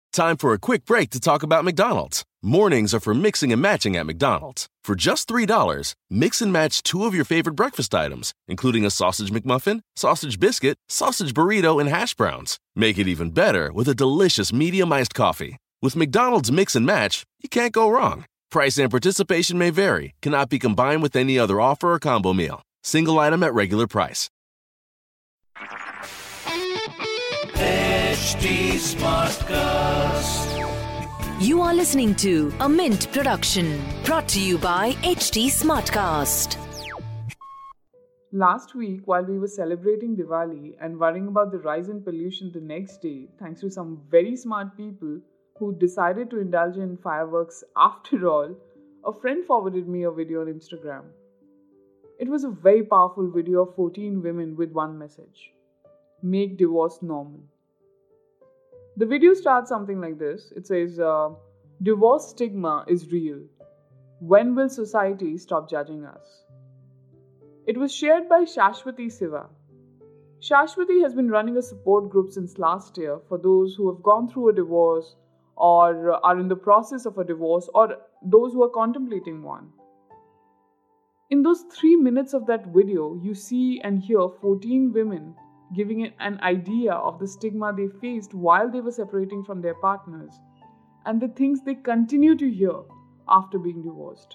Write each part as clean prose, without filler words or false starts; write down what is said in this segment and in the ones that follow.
Time for a quick break to talk about McDonald's. Mornings are for mixing and matching at McDonald's. For just $3, mix and match 2 of your favorite breakfast items, including a sausage McMuffin, sausage biscuit, sausage burrito, and hash browns. Make it even better with a delicious medium iced coffee. With McDonald's Mix and Match, you can't go wrong. Price and participation may vary. Cannot be combined with any other offer or combo meal. Single item at regular price. HT Smartcast. You are listening to a Mint production brought to you by HT Smartcast. Last week, while we were celebrating Diwali and worrying about the rise in pollution the next day, thanks to some very smart people who decided to indulge in fireworks after all, a friend forwarded me a video on Instagram. It was a very powerful video of 14 women with one message: make divorce normal. The video starts something like this. It says, divorce stigma is real. When will society stop judging us? It was shared by Shashwati Siva. Shashwati has been running a support group since last year for those who have gone through a divorce or are in the process of a divorce or those who are contemplating one. In those 3 minutes of that video, you see and hear 14 women giving an idea of the stigma they faced while they were separating from their partners and the things they continue to hear after being divorced.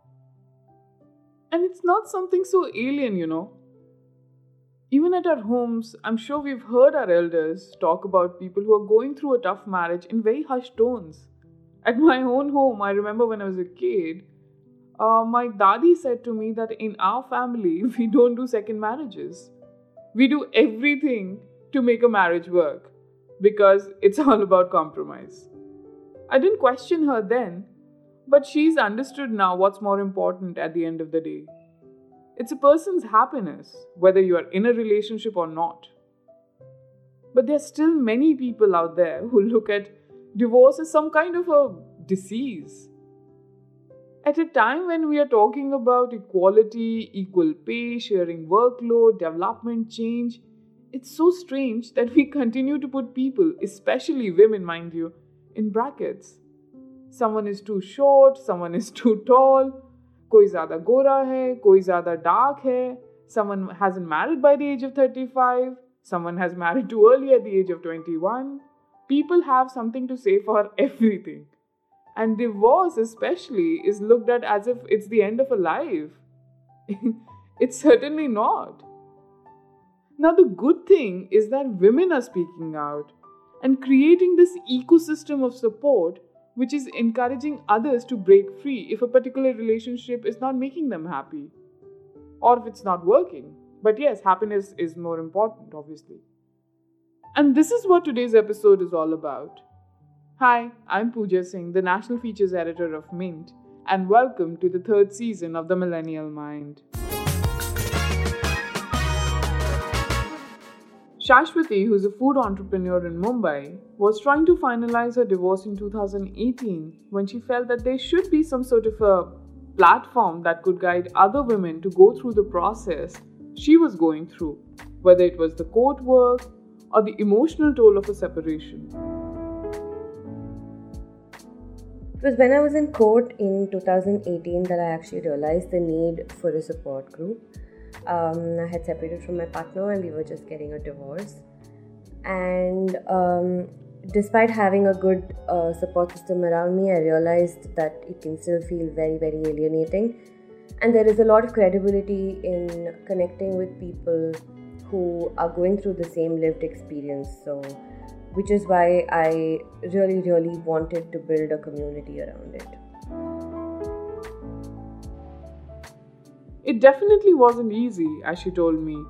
And it's not something so alien, you know. Even at our homes, I'm sure we've heard our elders talk about people who are going through a tough marriage in very hushed tones. At my own home, I remember when I was a kid, my dadi said to me that in our family, we don't do second marriages. We do everything to make a marriage work because it's all about compromise. I didn't question her then, but she's understood now what's more important at the end of the day. It's a person's happiness, whether you are in a relationship or not. But there's still many people out there who look at divorce as some kind of a disease. At a time when we are talking about equality, equal pay, sharing workload, development, change, it's so strange that we continue to put people, especially women, mind you, in brackets. Someone is too short, someone is too tall, koi zyada gora hai, koi zyada dark hai, someone hasn't married by the age of 35, someone has married too early at the age of 21. People have something to say for everything. And divorce especially is looked at as if it's the end of a life. It's certainly not. Now the good thing is that women are speaking out and creating this ecosystem of support which is encouraging others to break free if a particular relationship is not making them happy or if it's not working. But yes, happiness is more important, obviously. And this is what today's episode is all about. Hi, I'm Pooja Singh, the National Features Editor of Mint, and welcome to the 3rd season of The Millennial Mind. Shashwati, who's a food entrepreneur in Mumbai, was trying to finalize her divorce in 2018 when she felt that there should be some sort of a platform that could guide other women to go through the process she was going through, whether it was the court work or the emotional toll of a separation. It was when I was in court in 2018 that I actually realized the need for a support group. I had separated from my partner and we were just getting a divorce. And despite having a good support system around me, I realized that it can still feel very, very alienating. And there is a lot of credibility in connecting with people who are going through the same lived experience. So, which is why I really, really wanted to build a community around it. It definitely wasn't easy, as she told me.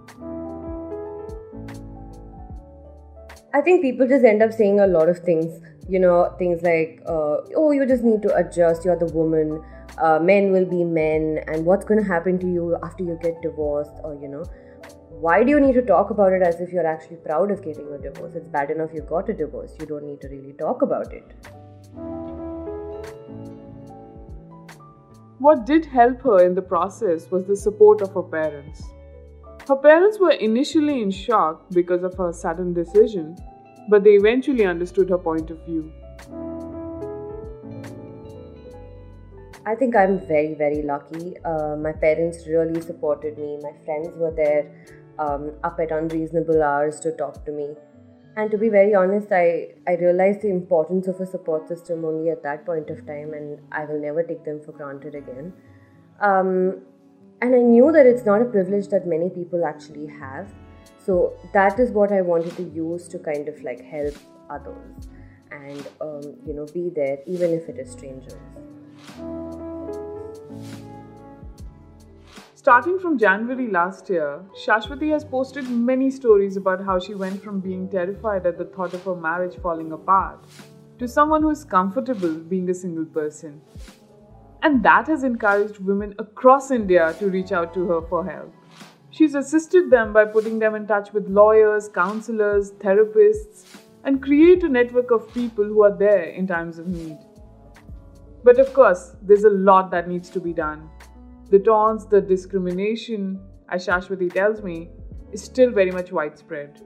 I think people just end up saying a lot of things, things like, oh, you just need to adjust, you're the woman, men will be men, and what's going to happen to you after you get divorced, or, why do you need to talk about it as if you're actually proud of getting a divorce? It's bad enough you got a divorce, you don't need to really talk about it. What did help her in the process was the support of her parents. Her parents were initially in shock because of her sudden decision, but they eventually understood her point of view. I think I'm very, very lucky. My parents really supported me. My friends were there up at unreasonable hours to talk to me. And to be very honest, I realized the importance of a support system only at that point of time, and I will never take them for granted again. And I knew that it's not a privilege that many people actually have. So that is what I wanted to use to kind of like help others and, be there even if it is strangers. Starting from January last year, Shashwati has posted many stories about how she went from being terrified at the thought of her marriage falling apart to someone who is comfortable being a single person. And that has encouraged women across India to reach out to her for help. She's assisted them by putting them in touch with lawyers, counselors, therapists, and create a network of people who are there in times of need. But of course, there's a lot that needs to be done. The taunts, the discrimination, as Shashwati tells me, is still very much widespread.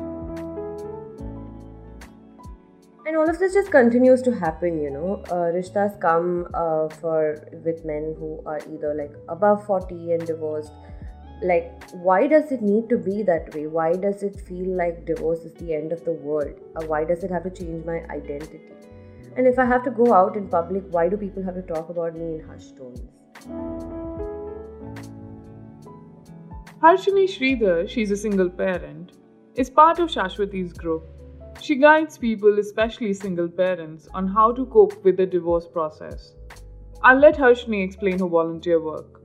And all of this just continues to happen, Rishtas come with men who are either like above 40 and divorced. Like, why does it need to be that way? Why does it feel like divorce is the end of the world? Why does it have to change my identity? And if I have to go out in public, why do people have to talk about me in hushed tones? Harshini Sridhar, she's a single parent, is part of Shashwati's group. She guides people, especially single parents, on how to cope with the divorce process. I'll let Harshini explain her volunteer work.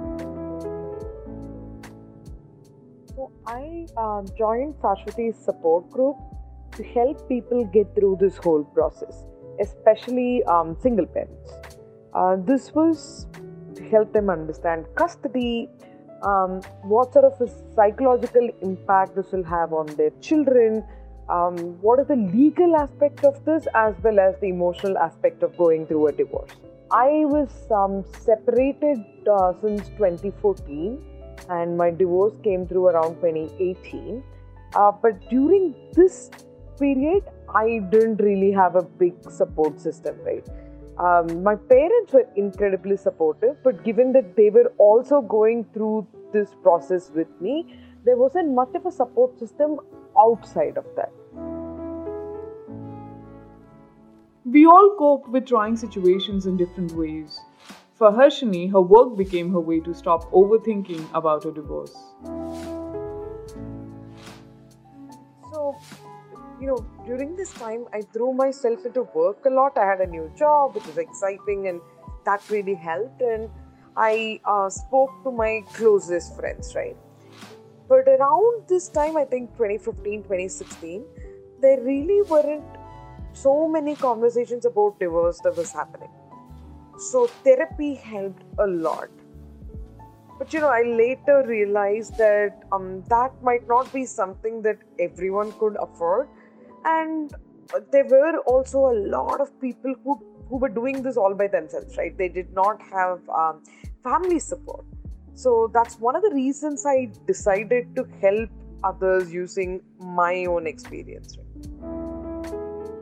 So I joined Shashwati's support group to help people get through this whole process, especially single parents. This was to help them understand custody, what sort of a psychological impact this will have on their children, what is the legal aspect of this as well as the emotional aspect of going through a divorce. I was separated since 2014 and my divorce came through around 2018. But during this period, I didn't really have a big support system, right? My parents were incredibly supportive, but given that they were also going through this process with me, there wasn't much of a support system outside of that. We all cope with trying situations in different ways. For Harshini, her work became her way to stop overthinking about her divorce. So, during this time, I threw myself into work a lot. I had a new job, which was exciting, and that really helped. And I spoke to my closest friends, right? But around this time, I think 2015, 2016, there really weren't so many conversations about divorce that was happening. So therapy helped a lot. But I later realized that that might not be something that everyone could afford. And there were also a lot of people who were doing this all by themselves, right? They did not have family support. So that's one of the reasons I decided to help others using my own experience. Right?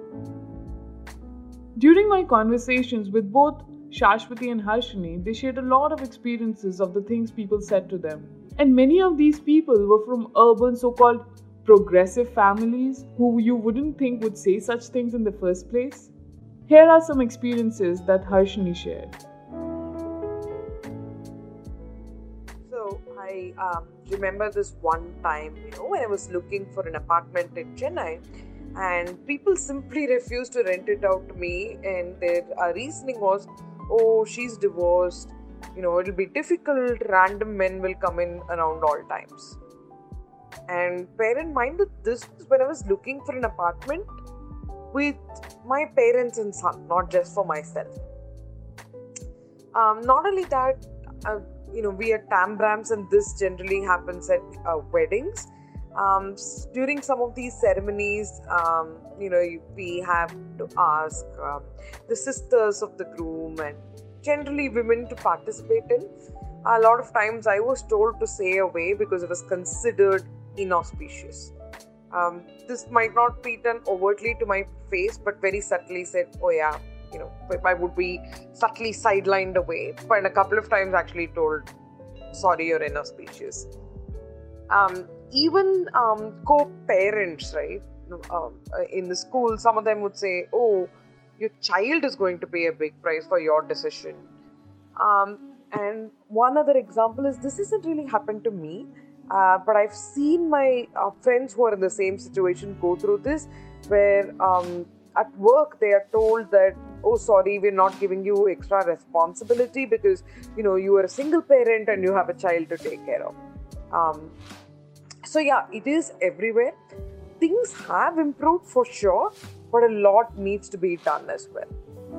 During my conversations with both Shashwati and Harshini, they shared a lot of experiences of the things people said to them. And many of these people were from urban so-called progressive families who you wouldn't think would say such things in the first place. Here are some experiences that Harshini shared. So I remember this one time, when I was looking for an apartment in Chennai, and people simply refused to rent it out to me, and their reasoning was, oh, she's divorced, it'll be difficult, random men will come in around all times. And bear in mind that this was when I was looking for an apartment with my parents and son, not just for myself. Not only that, we are tambrams, and this generally happens at weddings. During some of these ceremonies, we have to ask the sisters of the groom and generally women to participate in. A lot of times I was told to stay away because it was considered inauspicious. This might not be done overtly to my face, but very subtly said, oh yeah, I would be subtly sidelined away, but a couple of times actually told, sorry, you're interspecies. Even co-parents, right? In the school, some of them would say, oh, your child is going to pay a big price for your decision. And one other example is, this hasn't really happened to me, but I've seen my friends who are in the same situation go through this, where at work they are told that, oh, sorry, we're not giving you extra responsibility because, you are a single parent and you have a child to take care of. So yeah, it is everywhere. Things have improved for sure, but a lot needs to be done as well.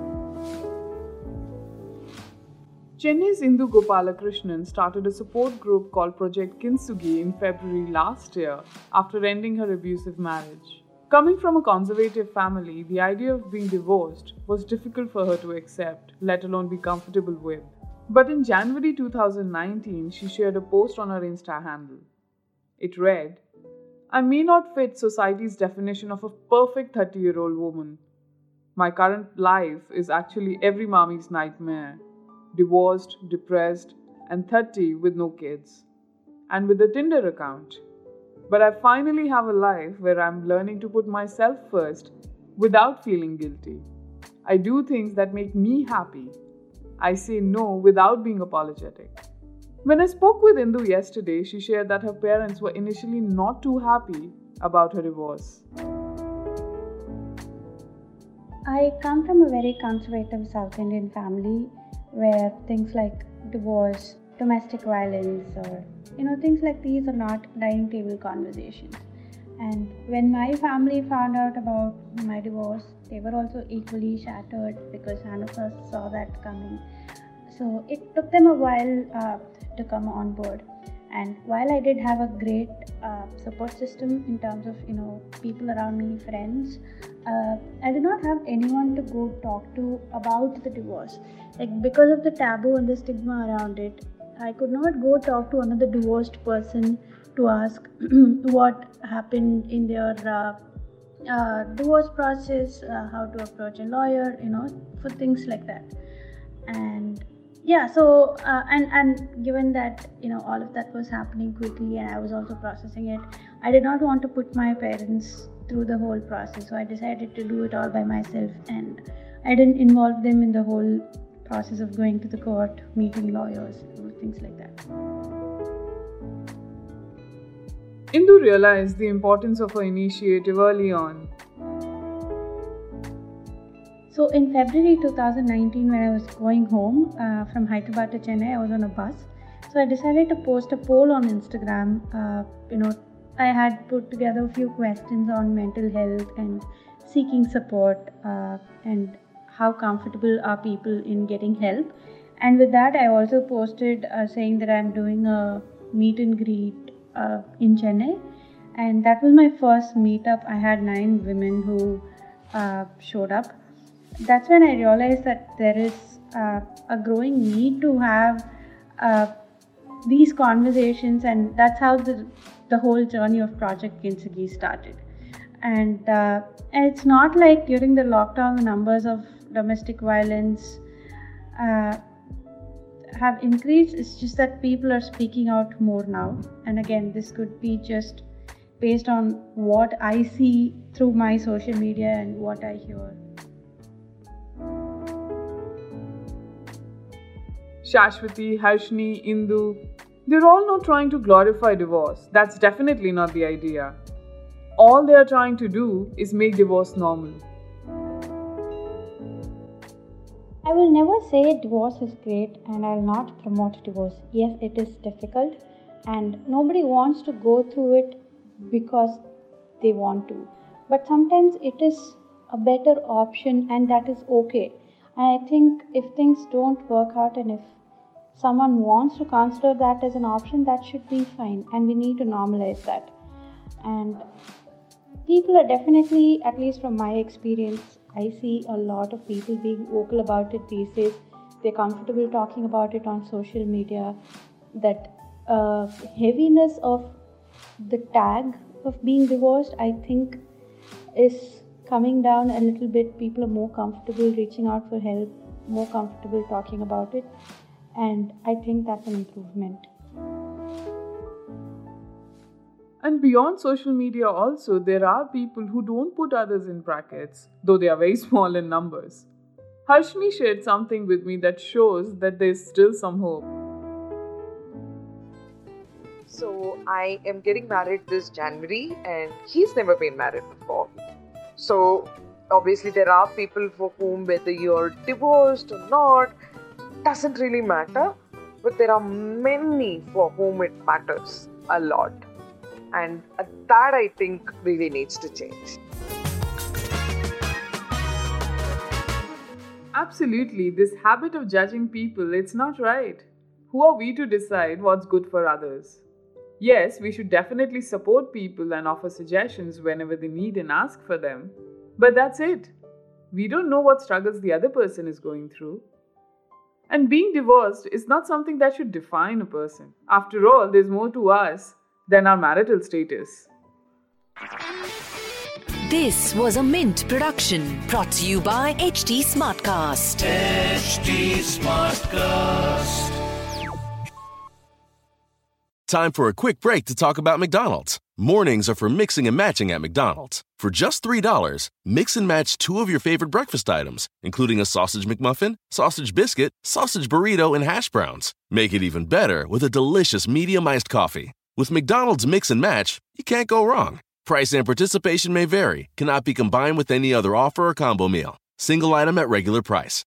Chennai's Indu Gopalakrishnan started a support group called Project Kintsugi in February last year after ending her abusive marriage. Coming from a conservative family, the idea of being divorced was difficult for her to accept, let alone be comfortable with. But in January 2019, she shared a post on her Insta handle. It read, I may not fit society's definition of a perfect 30-year-old woman. My current life is actually every mommy's nightmare. Divorced, depressed, and 30 with no kids. And with a Tinder account. But I finally have a life where I'm learning to put myself first without feeling guilty. I do things that make me happy. I say no without being apologetic. When I spoke with Indu yesterday, she shared that her parents were initially not too happy about her divorce. I come from a very conservative South Indian family where things like divorce, domestic violence, or things like these are not dining table conversations. And when my family found out about my divorce, they were also equally shattered because none of us saw that coming. So it took them a while to come on board. And while I did have a great support system in terms of people around me, friends, I did not have anyone to go talk to about the divorce. Because of the taboo and the stigma around it, I could not go talk to another divorced person to ask what happened in their divorce process, how to approach a lawyer, for things like that. And yeah, so and given that all of that was happening quickly and I was also processing it, I did not want to put my parents through the whole process, so I decided to do it all by myself, and I didn't involve them in the whole process of going to the court, meeting lawyers, things like that. Indu realized the importance of her initiative early on. So in February 2019, when I was going home from Hyderabad to Chennai, I was on a bus. So I decided to post a poll on Instagram. I had put together a few questions on mental health and seeking support and how comfortable are people in getting help. And with that, I also posted saying that I'm doing a meet and greet in Chennai. And that was my first meetup. I had 9 women who showed up. That's when I realized that there is a growing need to have these conversations, and that's how the whole journey of Project Kintsugi started. And it's not like during the lockdown the numbers of domestic violence have increased. It's just that people are speaking out more now. And again, this could be just based on what I see through my social media and what I hear. Shashwati, Harshni, Indu, they're all not trying to glorify divorce. That's definitely not the idea. All they are trying to do is make divorce normal. I will never say divorce is great, and I will not promote divorce. Yes, it is difficult and nobody wants to go through it because they want to. But sometimes it is a better option, and that is okay. And I think if things don't work out and if someone wants to consider that as an option, that should be fine, and we need to normalize that. And people are definitely, at least from my experience, I see a lot of people being vocal about it these days. They're comfortable talking about it on social media. That heaviness of the tag of being divorced, I think, is coming down a little bit. People are more comfortable reaching out for help, more comfortable talking about it, and I think that's an improvement. And beyond social media also, there are people who don't put others in brackets, though they are very small in numbers. Harshni shared something with me that shows that there's still some hope. So I am getting married this January and he's never been married before. So obviously there are people for whom whether you're divorced or not doesn't really matter. But there are many for whom it matters a lot. And that I think really needs to change. Absolutely, this habit of judging people, it's not right. Who are we to decide what's good for others? Yes, we should definitely support people and offer suggestions whenever they need and ask for them. But that's it. We don't know what struggles the other person is going through. And being divorced is not something that should define a person. After all, there's more to us than our marital status. This was a Mint production brought to you by HT Smartcast. HT Smartcast. Time for a quick break to talk about McDonald's. Mornings are for mixing and matching at McDonald's. For just $3, mix and match 2 of your favorite breakfast items, including a sausage McMuffin, sausage biscuit, sausage burrito, and hash browns. Make it even better with a delicious medium iced coffee. With McDonald's Mix and Match, you can't go wrong. Price and participation may vary. Cannot be combined with any other offer or combo meal. Single item at regular price.